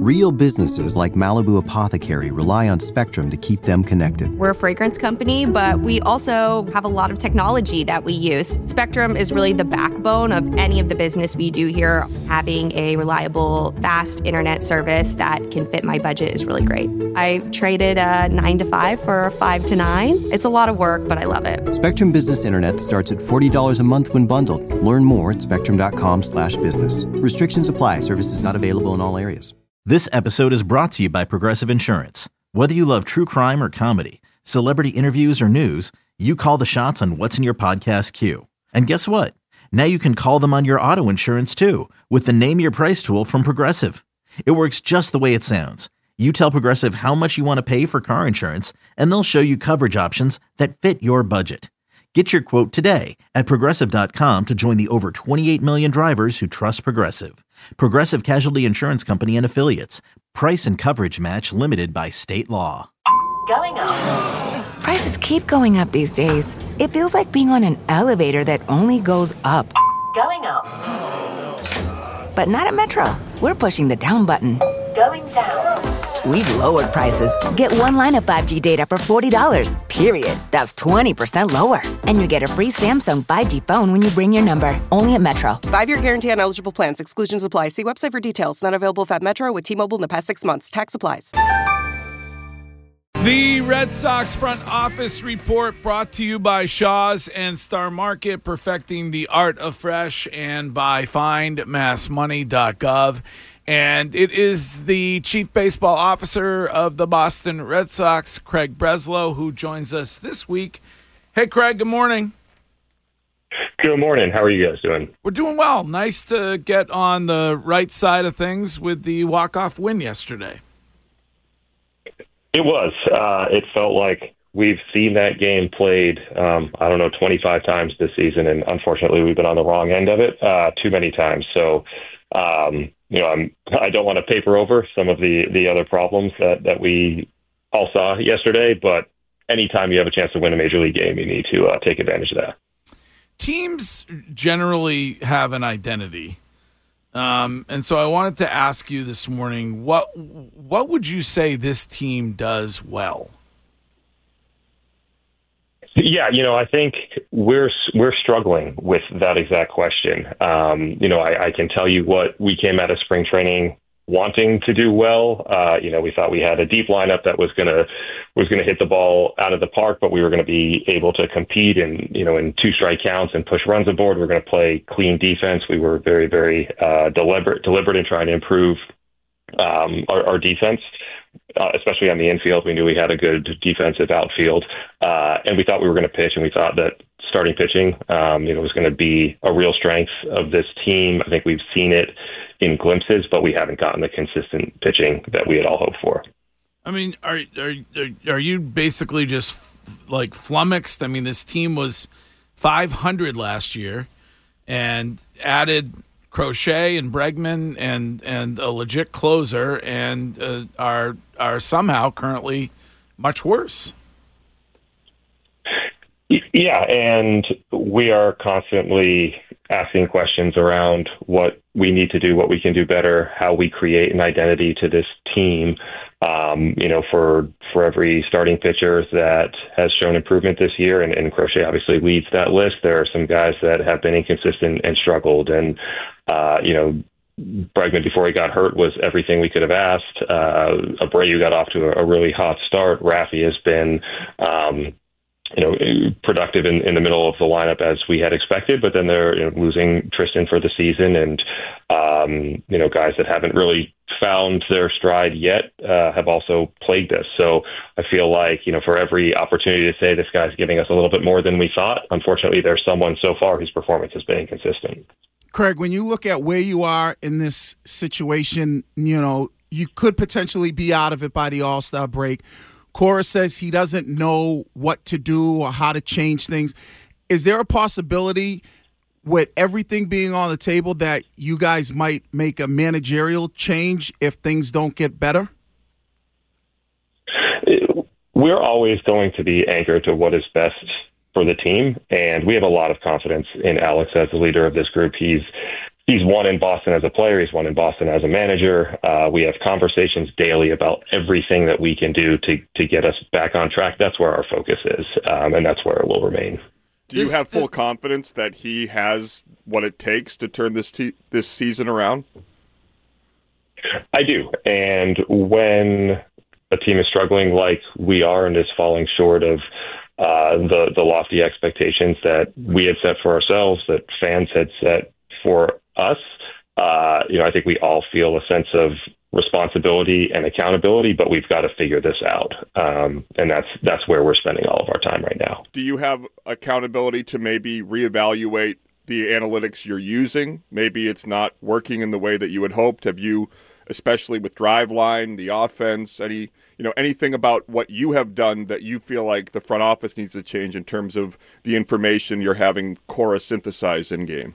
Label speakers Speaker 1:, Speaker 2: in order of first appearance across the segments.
Speaker 1: Real businesses like Malibu Apothecary rely on Spectrum to keep them connected.
Speaker 2: We're a fragrance company, but we also have a lot of technology that we use. Spectrum is really the backbone of any of the business we do here. Having a reliable, fast internet service that can fit my budget is really great. I traded a 9 to 5 for a 5 to 9. It's a lot of work, but I love it.
Speaker 1: Spectrum Business Internet starts at $40 a month when bundled. Learn more at spectrum.com/business. Restrictions apply. Services not available in all areas.
Speaker 3: This episode is brought to you by Progressive Insurance. Whether you love true crime or comedy, celebrity interviews or news, you call the shots on what's in your podcast queue. And guess what? Now you can call them on your auto insurance too with the Name Your Price tool from Progressive. It works just the way it sounds. You tell Progressive how much you want to pay for car insurance, and they'll show you coverage options that fit your budget. Get your quote today at Progressive.com to join the over 28 million drivers who trust Progressive. Progressive Casualty Insurance Company and Affiliates. Price and coverage match limited by state law.
Speaker 4: Going up.
Speaker 5: Prices keep going up these days. It feels like being on an elevator that only goes up.
Speaker 4: Going up.
Speaker 5: But not at Metro. We're pushing the down button.
Speaker 4: Going down.
Speaker 5: We've lowered prices. Get one line of 5G data for $40, period. That's 20% lower. And you get a free Samsung 5G phone when you bring your number. Only at Metro.
Speaker 6: 5-year guarantee on eligible plans. Exclusions apply. See website for details. Not available at Metro with T-Mobile in the past 6 months. Tax applies.
Speaker 7: The Red Sox front office report brought to you by Shaw's and Star Market, perfecting the art of fresh, and by findmassmoney.gov. And it is the chief baseball officer of the Boston Red Sox, Craig Breslow, who joins us this week. Hey, Craig, good morning.
Speaker 8: Good morning. How are you guys doing?
Speaker 7: We're doing well. Nice to get on the right side of things with the walk-off win yesterday.
Speaker 8: It was. It felt like we've seen that game played, 25 times this season, and unfortunately we've been on the wrong end of it too many times. So, I don't want to paper over some of the other problems that we all saw yesterday, but anytime you have a chance to win a major league game, you need to take advantage of that.
Speaker 7: Teams generally have an identity. And so I wanted to ask you this morning, what would you say this team does well?
Speaker 8: Yeah, I think we're struggling with that exact question. I can tell you what we came out of spring training wanting to do well. We thought we had a deep lineup that was gonna hit the ball out of the park, but we were going to be able to compete in 2 strike counts and push runs aboard. We're going to play clean defense. We were very, very deliberate in trying to improve our defense. Especially on the infield. We knew we had a good defensive outfield, and we thought we were going to pitch, and we thought that starting pitching, was going to be a real strength of this team. I think we've seen it in glimpses, but we haven't gotten the consistent pitching that we had all hoped for.
Speaker 7: I mean, are you basically just like flummoxed? I mean, this team was .500 last year and added Crochet and Bregman and a legit closer, and are somehow currently much worse.
Speaker 8: Yeah, and we are constantly asking questions around what we need to do, what we can do better, how we create an identity to this team. For every starting pitcher that has shown improvement this year, and Crochet obviously leads that list, there are some guys that have been inconsistent and struggled. And, Bregman, before he got hurt, was everything we could have asked. Abreu got off to a really hot start. Raffy has been, productive in the middle of the lineup as we had expected, but then they're losing Tristan for the season, and guys that haven't really found their stride yet have also plagued us. So I feel like for every opportunity to say this guy's giving us a little bit more than we thought, unfortunately there's someone so far whose performance has been inconsistent.
Speaker 9: Craig, when you look at where you are in this situation, you could potentially be out of it by the All-Star break. Cora says he doesn't know what to do or how to change things. Is there a possibility, with everything being on the table, that you guys might make a managerial change if things don't get better?
Speaker 8: We're always going to be anchored to what is best for the team. And we have a lot of confidence in Alex as the leader of this group. He's won in Boston as a player. He's won in Boston as a manager. We have conversations daily about everything that we can do to get us back on track. That's where our focus is, and that's where it will remain.
Speaker 10: Do you have full confidence that he has what it takes to turn this season around?
Speaker 8: I do. And when a team is struggling like we are and is falling short of the lofty expectations that we had set for ourselves, that fans had set for us, I think we all feel a sense of responsibility and accountability, but we've got to figure this out. And that's where we're spending all of our time right now.
Speaker 10: Do you have accountability to maybe reevaluate the analytics you're using? Maybe it's not working in the way that you had hoped. Have you, especially with Driveline, the offense, anything about what you have done that you feel like the front office needs to change in terms of the information you're having Cora synthesize in game?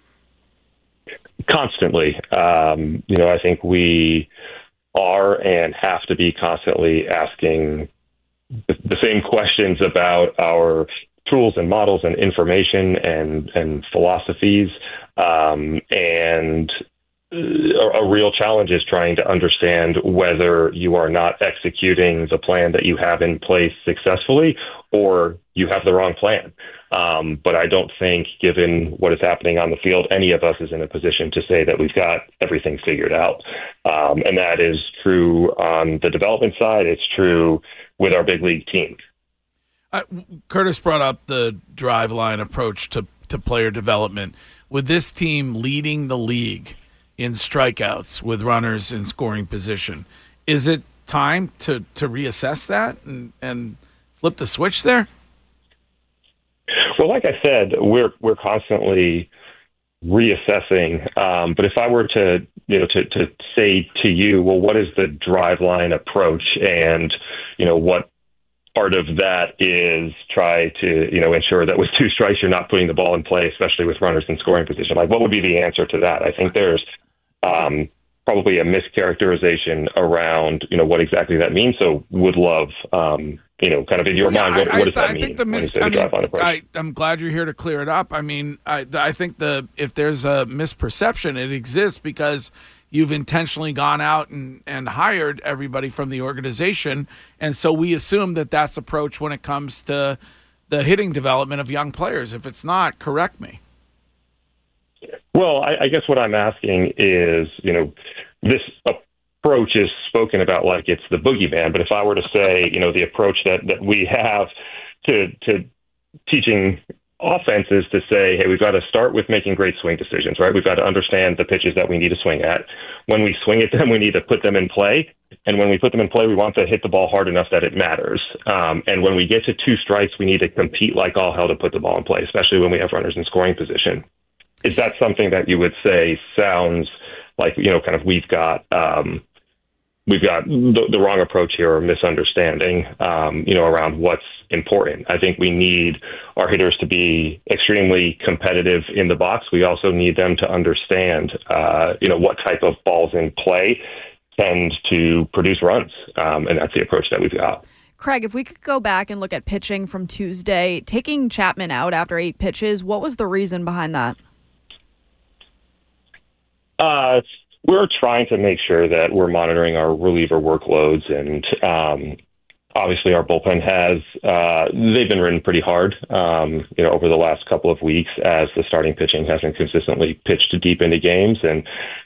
Speaker 8: Constantly. I think we are and have to be constantly asking the same questions about our tools and models and information and philosophies. And a real challenge is trying to understand whether you are not executing the plan that you have in place successfully or you have the wrong plan. But I don't think, given what is happening on the field, any of us is in a position to say that we've got everything figured out. And that is true on the development side. It's true with our big league team.
Speaker 7: Curtis brought up the Driveline approach to player development. With this team leading the league in strikeouts with runners in scoring position, is it time to reassess that and flip the switch there?
Speaker 8: Well, like I said, we're constantly reassessing. But if I were to say to you, well, what is the Driveline approach, and what part of that is try to ensure that with two strikes you're not putting the ball in play, especially with runners in scoring position. Like, what would be the answer to that? I think there's probably a mischaracterization around what exactly that means. So would love kind of in your mind, what does that mean?
Speaker 7: I'm glad you're here to clear it up. I mean, I think if there's a misperception, it exists because you've intentionally gone out and hired everybody from the organization, and so we assume that that's approach when it comes to the hitting development of young players. If it's not, correct me.
Speaker 8: Well, I guess what I'm asking is, this approach is spoken about like it's the boogeyman. But if I were to say, the approach that we have to teaching offenses to say, hey, we've got to start with making great swing decisions, right? We've got to understand the pitches that we need to swing at. When we swing at them, we need to put them in play. And when we put them in play, we want to hit the ball hard enough that it matters. And when we get to two strikes, we need to compete like all hell to put the ball in play, especially when we have runners in scoring position. Is that something that you would say sounds like, kind of we've got the wrong approach here, or misunderstanding, around what's important? I think we need our hitters to be extremely competitive in the box. We also need them to understand, what type of balls in play tend to produce runs. And that's the approach that we've got.
Speaker 11: Craig, if we could go back and look at pitching from Tuesday, taking Chapman out after 8 pitches, what was the reason behind that?
Speaker 8: We're trying to make sure that we're monitoring our reliever workloads, and obviously our bullpen has they've been ridden pretty hard, over the last couple of weeks as the starting pitching hasn't consistently pitched deep into games, and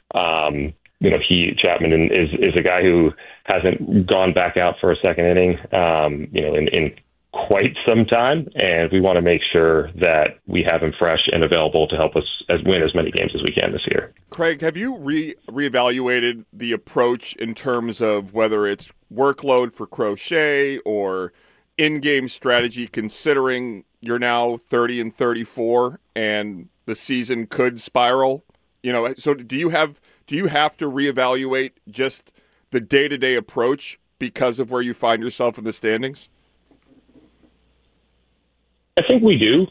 Speaker 8: Chapman is a guy who hasn't gone back out for a second inning, in quite some time, and we want to make sure that we have him fresh and available to help us win as many games as we can this year.
Speaker 10: Craig, have you reevaluated the approach in terms of whether it's workload for Crochet or in-game strategy, considering you're now 30 and 34 and the season could spiral? So do you have to reevaluate just the day-to-day approach because of where you find yourself in the standings?
Speaker 8: I think we do.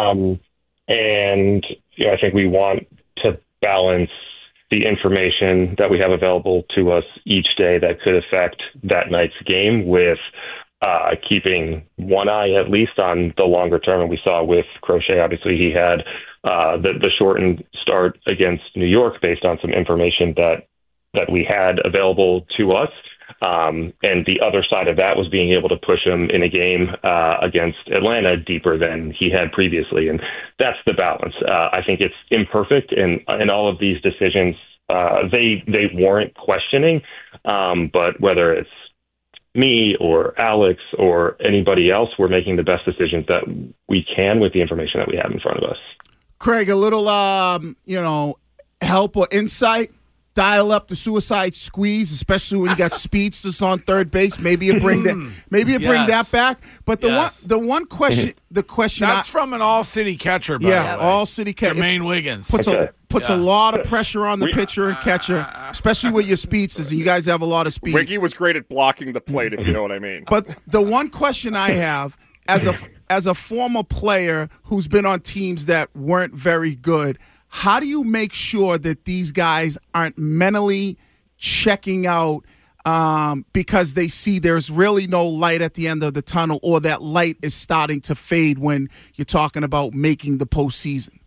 Speaker 8: And I think we want to balance the information that we have available to us each day that could affect that night's game with keeping one eye at least on the longer term. And we saw with Crochet, obviously he had the shortened start against New York based on some information that we had available to us. And the other side of that was being able to push him in a game against Atlanta deeper than he had previously. And that's the balance. I think it's imperfect, and all of these decisions, they warrant questioning. But whether it's me or Alex or anybody else, we're making the best decisions that we can with the information that we have in front of us.
Speaker 9: Craig, a little, help or insight. Dial up the suicide squeeze, especially when you got speedsters on third base. Maybe you bring that. Maybe you bring that back. But the one question,
Speaker 7: that's from an all-city catcher. By the way.
Speaker 9: all-city catcher.
Speaker 7: Jermaine Wiggins
Speaker 9: puts a lot of pressure on the pitcher and catcher, especially with your speedsters. And you guys have a lot of speed.
Speaker 10: Wiggy was great at blocking the plate, if you know what I mean.
Speaker 9: But the one question I have, as a former player who's been on teams that weren't very good, how do you make sure that these guys aren't mentally checking out because they see there's really no light at the end of the tunnel, or that light is starting to fade when you're talking about making the postseason?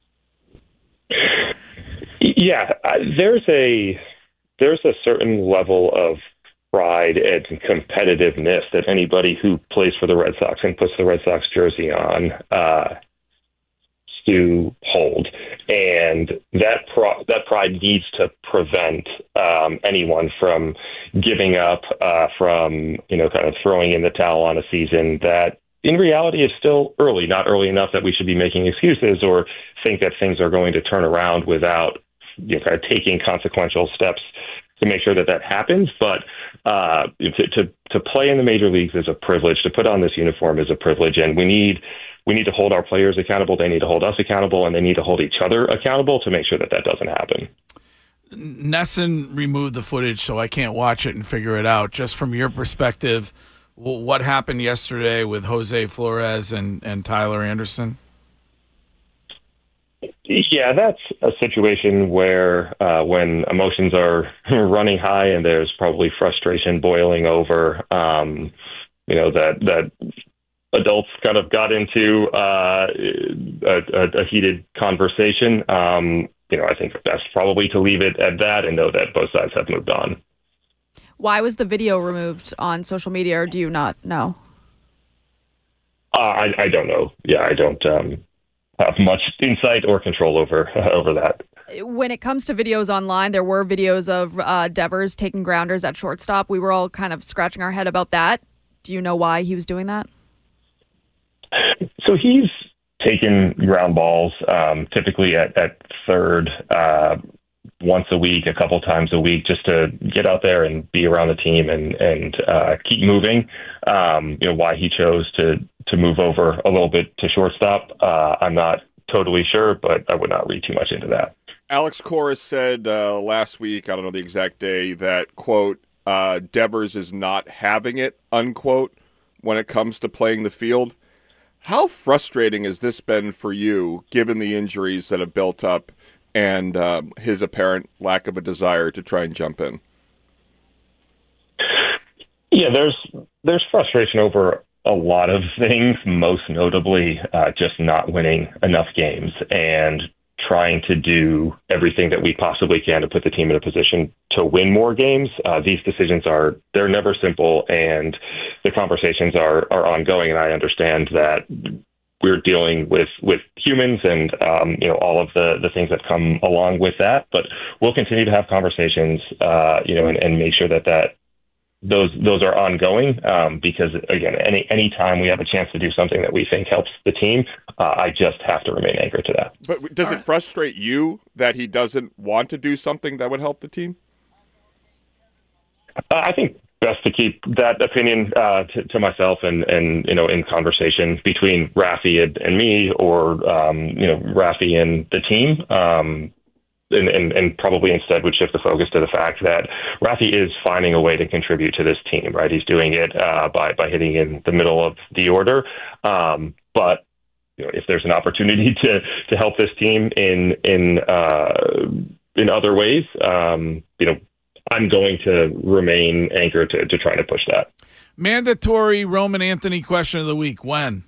Speaker 8: Yeah, there's a certain level of pride and competitiveness that anybody who plays for the Red Sox and puts the Red Sox jersey on to hold, and that pride needs to prevent anyone from giving up, from kind of throwing in the towel on a season that in reality is still early, not early enough that we should be making excuses or think that things are going to turn around without kind of taking consequential steps to make sure that happens. But to play in the major leagues is a privilege. To put on this uniform is a privilege, and we need to hold our players accountable. They need to hold us accountable, and they need to hold each other accountable to make sure that doesn't happen.
Speaker 7: Nesson removed the footage, so I can't watch it and figure it out. Just from your perspective, what happened yesterday with Jose Flores and Tyler Anderson?
Speaker 8: Yeah, that's a situation where when emotions are running high and there's probably frustration boiling over, that adults kind of got into a heated conversation. I think best probably to leave it at that and know that both sides have moved on.
Speaker 11: Why was the video removed on social media, or do you not know?
Speaker 8: I don't know. Yeah, I don't have much insight or control over that.
Speaker 11: When it comes to videos online, there were videos of Devers taking grounders at shortstop. We were all kind of scratching our head about that. Do you know why he was doing that?
Speaker 8: So he's taken ground balls typically at third once a week, a couple times a week, just to get out there and be around the team and keep moving. Why he chose to move over a little bit to shortstop, I'm not totally sure, but I would not read too much into that.
Speaker 10: Alex Cora said last week, I don't know the exact day, that, quote, Devers is not having it, unquote, when it comes to playing the field. How frustrating has this been for you, given the injuries that have built up and his apparent lack of a desire to try and jump in?
Speaker 8: Yeah, there's frustration over a lot of things, most notably just not winning enough games and trying to do everything that we possibly can to put the team in a position to win more games. These decisions they're never simple, and the conversations are ongoing. And I understand that we're dealing with humans and all of the things that come along with that. But we'll continue to have conversations, and make sure that those are ongoing, because again, any time we have a chance to do something that we think helps the team, I just have to remain anchored to that.
Speaker 10: But does it frustrate you that he doesn't want to do something that would help the team? I think best to keep that opinion to myself and in conversation between Rafi and me, or Rafi and the team. And probably instead would shift the focus to the fact that Rafi is finding a way to contribute to this team, right? He's doing it by hitting in the middle of the order. But if there's an opportunity to help this team in other ways,
Speaker 8: I'm going to remain anchored to trying to push that.
Speaker 7: Mandatory Roman Anthony question of the week. When?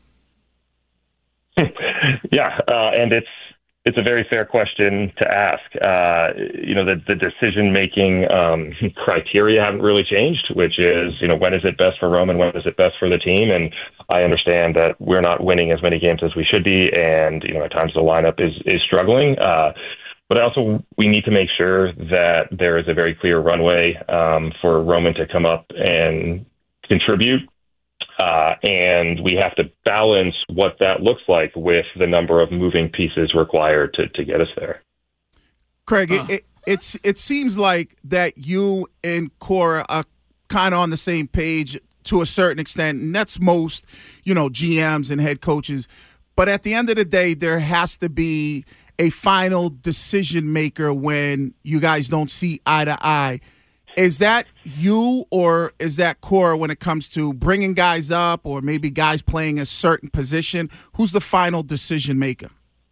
Speaker 8: Yeah, and it's a very fair question to ask. The decision-making criteria haven't really changed, which is, when is it best for Roman, when is it best for the team? And I understand that we're not winning as many games as we should be, and, at times the lineup is struggling. But also, we need to make sure that there is a very clear runway for Roman to come up and contribute. And we have to balance what that looks like with the number of moving pieces required to get us there.
Speaker 9: Craig, it seems like that you and Cora are kind of on the same page to a certain extent, and that's most, GMs and head coaches. But at the end of the day, there has to be a final decision maker when you guys don't see eye to eye. Is that you or is that Cora when it comes to bringing guys up or maybe guys playing a certain position? Who's the final decision maker?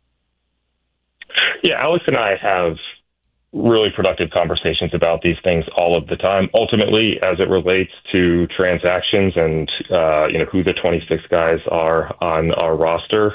Speaker 8: Yeah, Alex and I have really productive conversations about these things all of the time. Ultimately, as it relates to transactions and who the 26 guys are on our roster,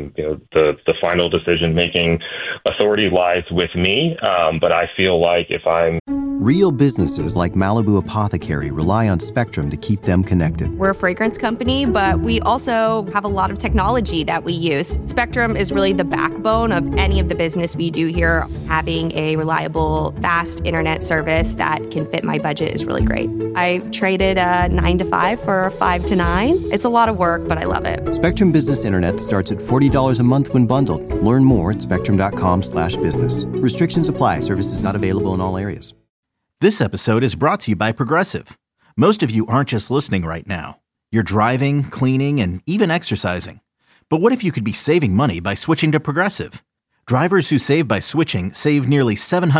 Speaker 8: the final decision making authority lies with me. But I feel like if I'm
Speaker 1: Real businesses like Malibu Apothecary rely on Spectrum to keep them connected.
Speaker 2: We're a fragrance company, but we also have a lot of technology that we use. Spectrum is really the backbone of any of the business we do here. Having a reliable, fast internet service that can fit my budget is really great. I traded a 9 to 5 for a 5 to 9. It's a lot of work, but I love it.
Speaker 1: Spectrum Business Internet starts at $40 a month when bundled. Learn more at spectrum.com/business. Restrictions apply. Services not available in all areas.
Speaker 3: This episode is brought to you by Progressive. Most of you aren't just listening right now. You're driving, cleaning, and even exercising. But what if you could be saving money by switching to Progressive? Drivers who save by switching save nearly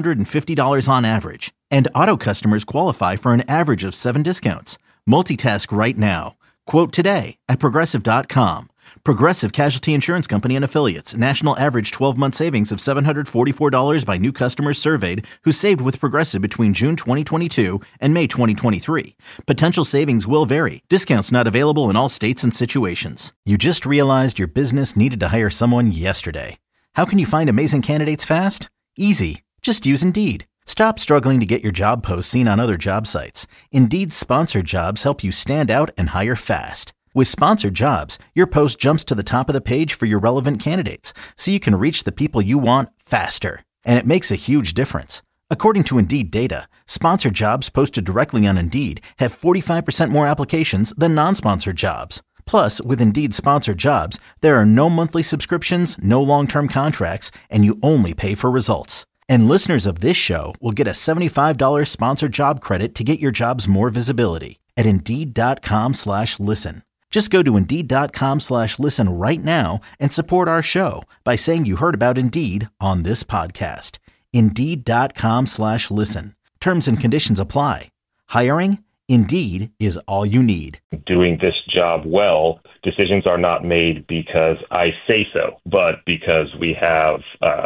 Speaker 3: $750 on average. And auto customers qualify for an average of 7 discounts. Multitask right now. Quote today at Progressive.com. Progressive Casualty Insurance Company and Affiliates. National average 12-month savings of $744 by new customers surveyed who saved with Progressive between June 2022 and May 2023. Potential savings will vary. Discounts not available in all states and situations. You just realized your business needed to hire someone yesterday. How can you find amazing candidates fast? Easy. Just use Indeed. Stop struggling to get your job posts seen on other job sites. Indeed's sponsored jobs help you stand out and hire fast. With sponsored jobs, your post jumps to the top of the page for your relevant candidates, so you can reach the people you want faster. And it makes a huge difference. According to Indeed data, sponsored jobs posted directly on Indeed have 45% more applications than non-sponsored jobs. Plus, with Indeed sponsored jobs, there are no monthly subscriptions, no long-term contracts, and you only pay for results. And listeners of this show will get a $75 sponsored job credit to get your jobs more visibility at Indeed.com/listen. Just go to Indeed.com/listen right now and support our show by saying you heard about Indeed on this podcast. Indeed.com/listen. Terms and conditions apply. Hiring? Indeed is all you need.
Speaker 8: Doing this job well, decisions are not made because I say so, but because we have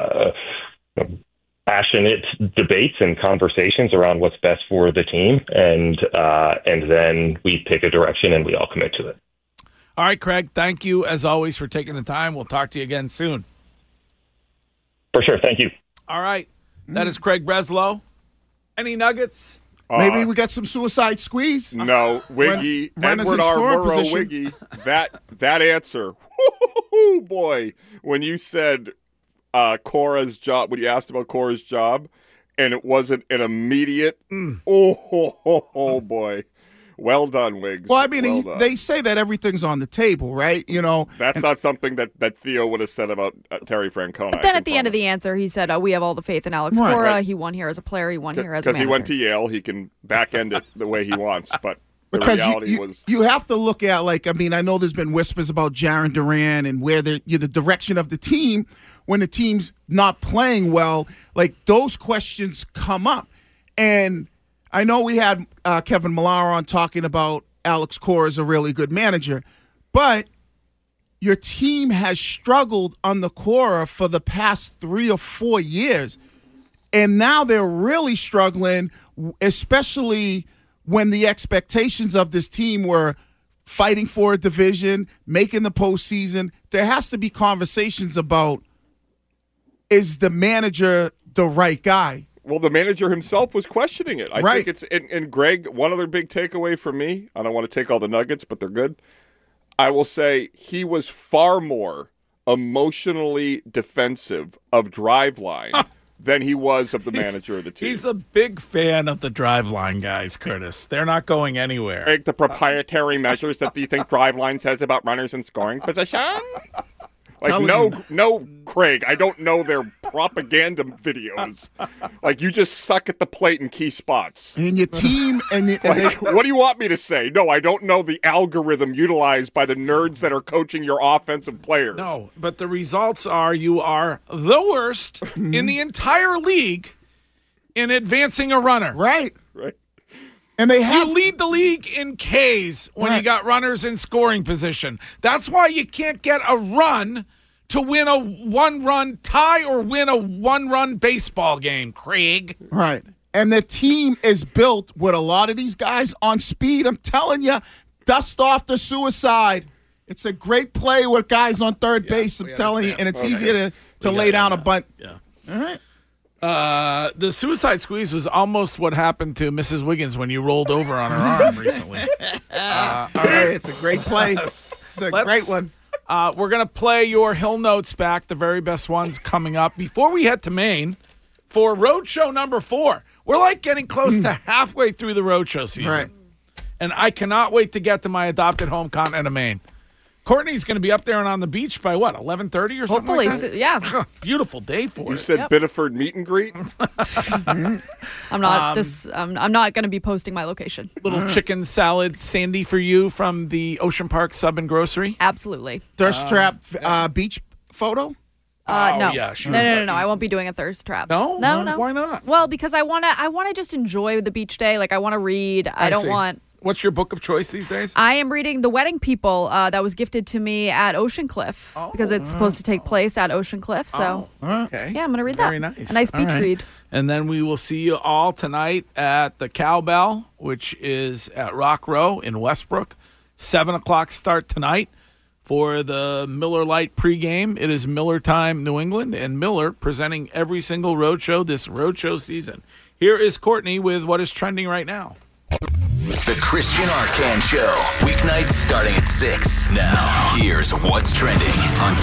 Speaker 8: passionate debates and conversations around what's best for the team, and then we pick a direction and we all commit to it.
Speaker 7: All right, Craig, thank you, as always, for taking the time. We'll talk to you again soon.
Speaker 8: For sure. Thank you.
Speaker 7: All right. That is Craig Breslow. Any nuggets?
Speaker 9: Maybe we got some suicide squeeze?
Speaker 10: No. Wiggy, Edward R. Murrow, Wiggy. That answer. Woo, boy. When you said Cora's job, when you asked about Cora's job, and it wasn't an immediate, oh, boy. Well done, Wiggs.
Speaker 9: Well, I mean, they say that everything's on the table, right?
Speaker 10: That's not something that Theo would have said about Terry Francona.
Speaker 11: But then at the end of the answer, he said, we have all the faith in Alex Cora. Right. He won here as a player. He won here as a manager.
Speaker 10: Because he went to Yale. He can back-end it the way he wants. But the
Speaker 9: because
Speaker 10: reality was...
Speaker 9: You have to look at, I know there's been whispers about Jaren Duran and where the direction of the team when the team's not playing well. Those questions come up. And I know we had Kevin Millar on talking about Alex Cora as a really good manager, but your team has struggled under Cora for the past 3 or 4 years. And now they're really struggling, especially when the expectations of this team were fighting for a division, making the postseason. There has to be conversations about, is the manager the right guy?
Speaker 10: Well, the manager himself was questioning it. I think it's and Greg, one other big takeaway from me, I don't want to take all the nuggets, but they're good. I will say he was far more emotionally defensive of Driveline than he was of the manager of the team.
Speaker 7: He's a big fan of the Driveline guys, Curtis. They're not going anywhere.
Speaker 10: Like the proprietary measures that you think Driveline says about runners in scoring position? Like, no, Craig, I don't know their propaganda videos. Like, you just suck at the plate in key spots.
Speaker 9: And your team
Speaker 10: what do you want me to say? No, I don't know the algorithm utilized by the nerds that are coaching your offensive players.
Speaker 7: No, but the results are you are the worst in the entire league in advancing a runner.
Speaker 9: Right.
Speaker 7: And you lead the league in Ks when you got runners in scoring position. That's why you can't get a run to win a one-run tie or win a one-run baseball game, Craig.
Speaker 9: Right. And the team is built with a lot of these guys on speed. I'm telling you, dust off the suicide. It's a great play with guys on third base, I'm telling you, and it's easier to lay down a bunt.
Speaker 7: Yeah.
Speaker 9: All right.
Speaker 7: The suicide squeeze was almost what happened to Mrs. Wiggins when you rolled over on her arm recently.
Speaker 9: All right, it's a great play. It's a great one.
Speaker 7: We're going to play your Hill Notes back, the very best ones coming up. Before we head to Maine for Roadshow number 4, we're like getting close to halfway through the Roadshow season.
Speaker 9: Right.
Speaker 7: And I cannot wait to get to my adopted home continent of Maine. Courtney's going to be up there and on the beach by what, 11:30 or something like that?
Speaker 11: Hopefully, yeah.
Speaker 7: Beautiful day for it.
Speaker 10: You said Biddeford meet and greet?
Speaker 11: I'm not I'm not going to be posting my location.
Speaker 7: Little chicken salad sandy for you from the Ocean Park Sub and Grocery.
Speaker 11: Absolutely.
Speaker 9: Thirst trap beach photo?
Speaker 11: No.
Speaker 7: Yeah, sure.
Speaker 11: No. I won't be doing a thirst trap.
Speaker 7: No?
Speaker 11: No.
Speaker 7: Why not?
Speaker 11: Well, because I want to just enjoy the beach day. Like, I want to read. I don't want.
Speaker 7: What's your book of choice these days?
Speaker 11: I am reading The Wedding People that was gifted to me at Ocean Cliff because it's supposed to take place at Ocean Cliff. So,
Speaker 7: okay.
Speaker 11: Yeah, I'm going to read that.
Speaker 7: Very nice.
Speaker 11: A nice beach read.
Speaker 7: And then we will see you all tonight at the Cowbell, which is at Rock Row in Westbrook. 7 o'clock start tonight for the Miller Lite pregame. It is Miller Time New England, and Miller presenting every single roadshow this roadshow season. Here is Courtney with what is trending right now.
Speaker 12: The Christian Arcand Show, weeknights starting at 6. Now, here's what's trending on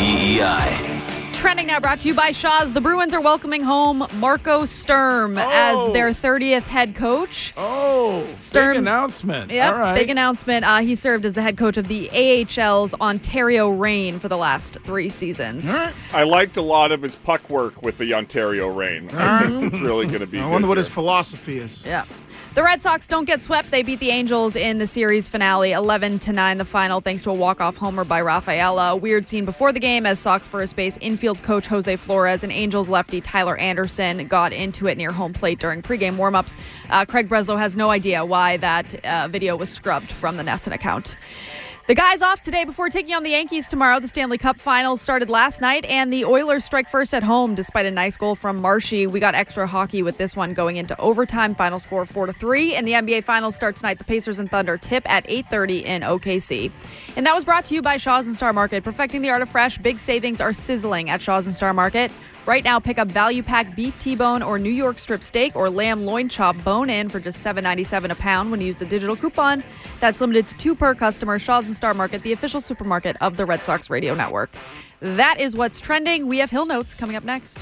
Speaker 12: WEEI.
Speaker 11: Trending now brought to you by Shaw's. The Bruins are welcoming home Marco Sturm as their 30th head coach.
Speaker 7: Sturm, big announcement.
Speaker 11: Yep,
Speaker 7: all right.
Speaker 11: Big announcement. He served as the head coach of the AHL's Ontario Reign for the last 3 seasons.
Speaker 10: I liked a lot of his puck work with the Ontario Reign. I think it's really going to be
Speaker 9: I wonder what his philosophy is.
Speaker 11: Yeah. The Red Sox don't get swept. They beat the Angels in the series finale, 11-9 the final, thanks to a walk-off homer by Rafaela. A weird scene before the game as Sox first base infield coach Jose Flores and Angels lefty Tyler Anderson got into it near home plate during pregame warm-ups. Craig Breslow has no idea why that video was scrubbed from the NESN account. The guys off today before taking on the Yankees tomorrow. The Stanley Cup Finals started last night, and the Oilers strike first at home despite a nice goal from Marshy. We got extra hockey with this one going into overtime. Final score 4-3. And the NBA Finals start tonight. The Pacers and Thunder tip at 8:30 in OKC. And that was brought to you by Shaw's and Star Market. Perfecting the art of fresh. Big savings are sizzling at Shaw's and Star Market. Right now, pick up value pack beef T-bone or New York strip steak or lamb loin chop bone in for just $7.97 a pound when you use the digital coupon. That's limited to 2 per customer. Shaw's and Star Market, the official supermarket of the Red Sox Radio Network. That is what's trending. We have Hill Notes coming up next.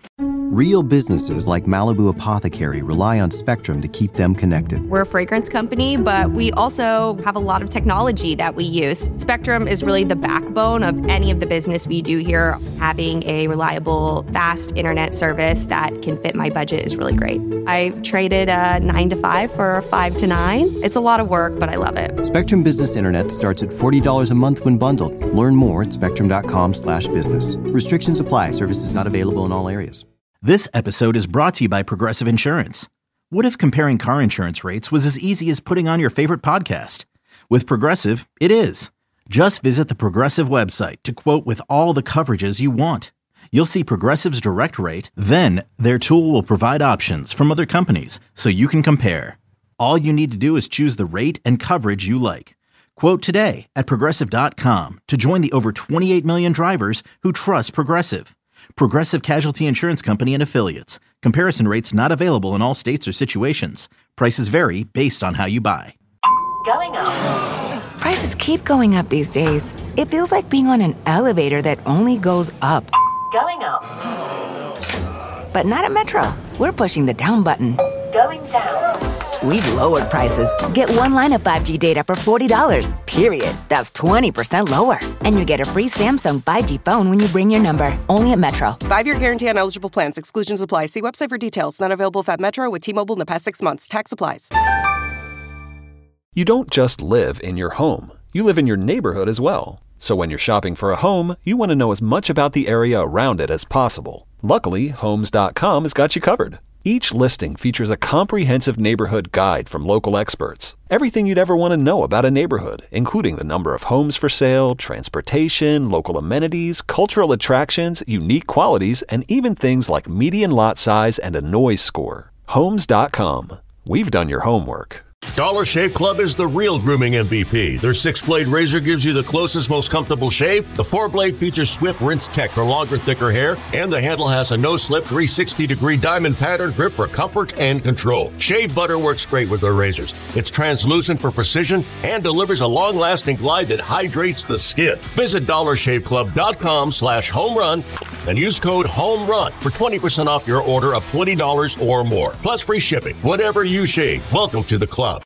Speaker 1: Real businesses like Malibu Apothecary rely on Spectrum to keep them connected.
Speaker 2: We're a fragrance company, but we also have a lot of technology that we use. Spectrum is really the backbone of any of the business we do here. Having a reliable, fast internet service that can fit my budget is really great. I traded a 9 to 5 for a 5 to 9. It's a lot of work, but I love it.
Speaker 1: Spectrum Business Internet starts at $40 a month when bundled. Learn more at spectrum.com/business. Restrictions apply. Services not available in all areas.
Speaker 3: This episode is brought to you by Progressive Insurance. What if comparing car insurance rates was as easy as putting on your favorite podcast? With Progressive, it is. Just visit the Progressive website to quote with all the coverages you want. you'll see Progressive's direct rate, then their tool will provide options from other companies so you can compare. All you need to do is choose the rate and coverage you like. Quote today at Progressive.com to join the over 28 million drivers who trust Progressive. Progressive Casualty Insurance Company and Affiliates. Comparison rates not available in all states or situations. Prices vary based on how you buy.
Speaker 4: Going up.
Speaker 5: Prices keep going up these days. It feels like being on an elevator that only goes up.
Speaker 4: Going up.
Speaker 5: But not at Metro. We're pushing the down button.
Speaker 4: Going down.
Speaker 5: We've lowered prices. Get one line of 5G data for $40, period. That's 20% lower. And you get a free Samsung 5G phone when you bring your number. Only at Metro.
Speaker 6: 5-year guarantee on eligible plans. Exclusions apply. See website for details. Not available at Metro with T-Mobile in the past 6 months. Tax applies.
Speaker 13: You don't just live in your home. You live in your neighborhood as well. So when you're shopping for a home, you want to know as much about the area around it as possible. Luckily, Homes.com has got you covered. Each listing features a comprehensive neighborhood guide from local experts. Everything you'd ever want to know about a neighborhood, including the number of homes for sale, transportation, local amenities, cultural attractions, unique qualities, and even things like median lot size and a noise score. Homes.com. We've done your homework.
Speaker 14: Dollar Shave Club is the real grooming MVP. Their 6-blade razor gives you the closest, most comfortable shave. The 4-blade features Swift Rinse Tech for longer, thicker hair. And the handle has a no-slip 360-degree diamond pattern grip for comfort and control. Shave butter works great with their razors. It's translucent for precision and delivers a long-lasting glide that hydrates the skin. Visit DollarShaveClub.com/homerun and use code HOMERUN for 20% off your order of $20 or more. Plus free shipping. Whatever you shave, welcome to the club.